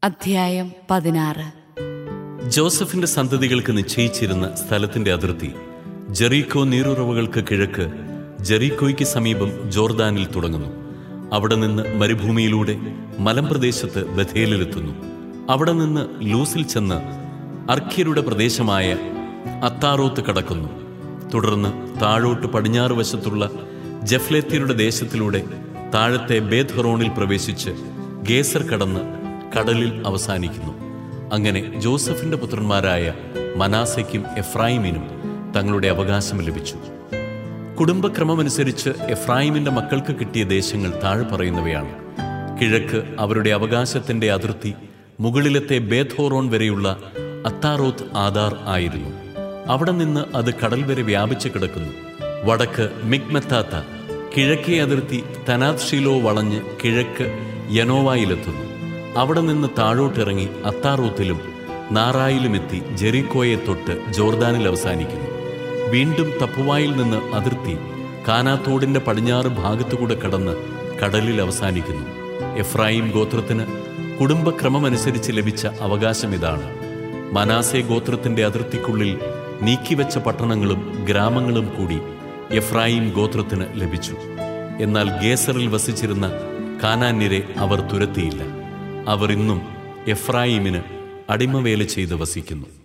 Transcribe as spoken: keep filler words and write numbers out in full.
അധ്യായം പതിനാറ്. ജോസഫിന്റെ സന്തതികൾക്ക് നിശ്ചയിച്ചിരുന്ന സ്ഥലത്തിന്റെ അതിർത്തി ജെറീക്കോ നീരുറവുകൾക്ക് കിഴക്ക് ജെറീക്കോയ്ക്ക് സമീപം ജോർദാനിൽ തുടങ്ങുന്നു. അവിടെ നിന്ന് മരുഭൂമിയിലൂടെ മലമ്പ്രദേശത്ത് ബഥേലിലെത്തുന്നു. അവിടെ നിന്ന് ലൂസിൽ ചെന്ന് അർഖ്യരുടെ പ്രദേശമായ അത്താറോത്ത് കടക്കുന്നു. തുടർന്ന് താഴോട്ട് പടിഞ്ഞാറ് വശത്തുള്ള ജഫ്ലേത്യരുടെ ദേശത്തിലൂടെ താഴത്തെ ബേത്ത്ഹൊറോണിൽ പ്രവേശിച്ച് ഗേസർ കടന്ന് കടലിൽ അവസാനിക്കുന്നു. അങ്ങനെ ജോസഫിന്റെ പുത്രന്മാരായ മനാസയ്ക്കും എഫ്രായിമിനും തങ്ങളുടെ അവകാശം ലഭിച്ചു. കുടുംബക്രമമനുസരിച്ച് എഫ്രായിമിന്റെ മക്കൾക്ക് കിട്ടിയ ദേശങ്ങൾ താഴെ പറയുന്നവയാണ്. കിഴക്ക് അവരുടെ അവകാശത്തിന്റെ അതിർത്തി മുകളിലത്തെ ബേത്ത്ഹൊറോൺ വരെയുള്ള അത്താറോത്ത് ആദാർ ആയിരുന്നു. അവിടെ നിന്ന് അത് കടൽ വരെ വ്യാപിച്ചു കിടക്കുന്നു. വടക്ക് മിഗ്മെത്താത്ത, കിഴക്കേ അതിർത്തി തനാത് ഷീലോ വളഞ്ഞ് കിഴക്ക് യനോവായിലെത്തുന്നു. അവിടെ നിന്ന് താഴോട്ടിറങ്ങി അത്താറോത്തിലും നാറായിലുമെത്തി ജെറീക്കോയെ തൊട്ട് ജോർദാനിൽ അവസാനിക്കുന്നു. വീണ്ടും തപ്പുവായിൽ നിന്ന് അതിർത്തി കാനാത്തോടിന്റെ പടിഞ്ഞാറ് ഭാഗത്തുകൂടെ കടന്ന് കടലിൽ അവസാനിക്കുന്നു. എഫ്രായിം ഗോത്രത്തിന് കുടുംബക്രമമനുസരിച്ച് ലഭിച്ച അവകാശം ഇതാണ്. മനാസെ ഗോത്രത്തിന്റെ അതിർത്തിക്കുള്ളിൽ നീക്കിവെച്ച പട്ടണങ്ങളും ഗ്രാമങ്ങളും കൂടി എഫ്രായിം ഗോത്രത്തിന് ലഭിച്ചു. എന്നാൽ ഗേസറിൽ വസിച്ചിരുന്ന കാനാന്യരെ അവർ തുരത്തിയില്ല. അവർ ഇന്നും എഫ്രായിമിന് അടിമവേല ചെയ്ത് വസിക്കുന്നു.